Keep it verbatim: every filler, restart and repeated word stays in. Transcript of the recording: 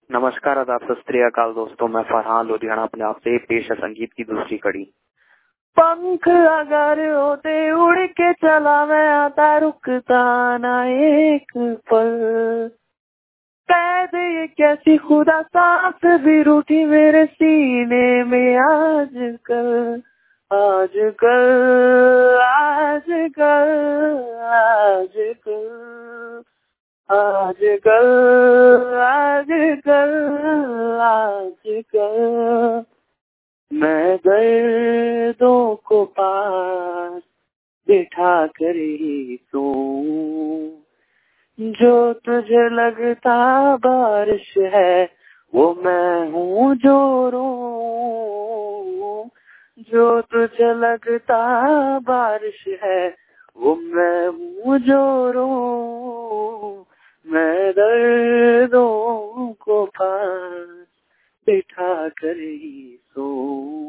नमस्कार, आदाब, सत श्री अकाल दोस्तों। मैं फरहान लुधियाना अपने आप से पेश है संगीत की दूसरी कड़ी। पंख अगर होते उड़ के चला मैं आता, रुकता ना एक पल। कैद ये कैसी खुदा सांस भी रूठी मेरे सीने में आजकल, आजकल, आजकल, आजकल, आजकल, आजकल, आजकल मैं दर्दों को पास बिठा कर ही सोऊं। जो तुझे लगता बारिश है वो मैं हूँ जो रोऊं। जो तुझे लगता बारिश है वो मैं हूँ जो रोऊं। मैं दर्दों को पास बिठा कर ही सोऊं।